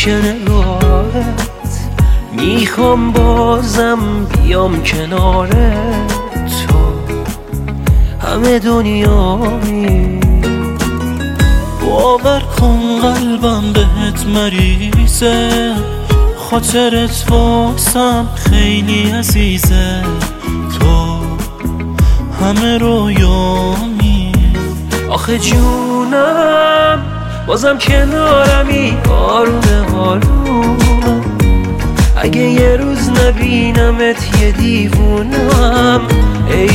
پیش نگاهت میخوام بازم بیام کنار تو، همه دنیایی. باور کن قلبم بهت مریضه، خاطرت واسم خیلی عزیزه. تو همه رویامی. آخه جونم بازم کنارمی، آرومه آرومه. اگه یه روز نبینمت یه دیوونم ای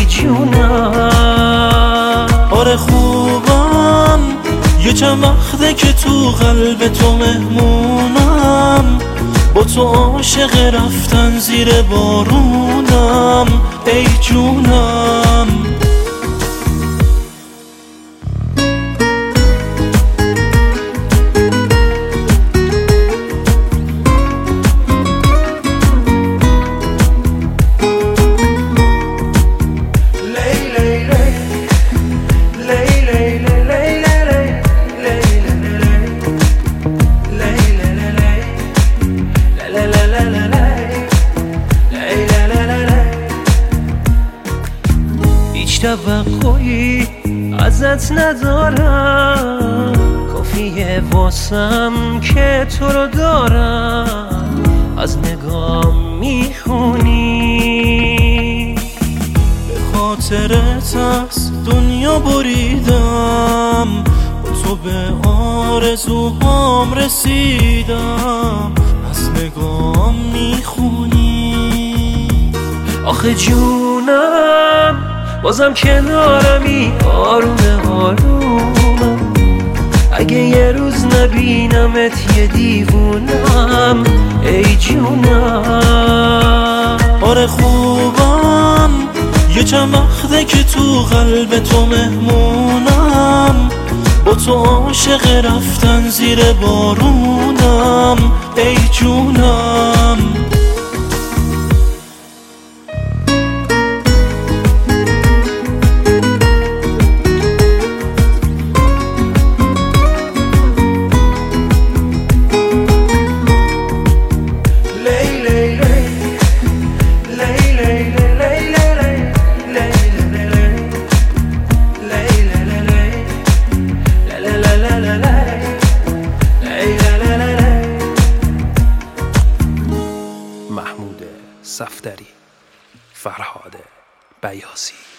جونم. آره خوبم، یه چند وقته که تو قلب تو مهمونم. با تو عاشق رفتن زیر بارونم ای جونم. هیچ توقعی ازت ندارم، کافیه واسم که تو رو دارم. از نگام میخونی، به خاطرت از دنیا بریدم. با تو به آرزوهام رسیدم. از نگام میخونی. آخه جونم بازم کنارمی، آرومه آرومه. اگه یه روز نبینمت یه دیوونم ای جونم. آره خوبم، یه چند وقته که تو قلب تو مهمونم. با تو عاشق رفتن زیر بارونم ای جونم. محمود صفدری، فرهاد بیاضی.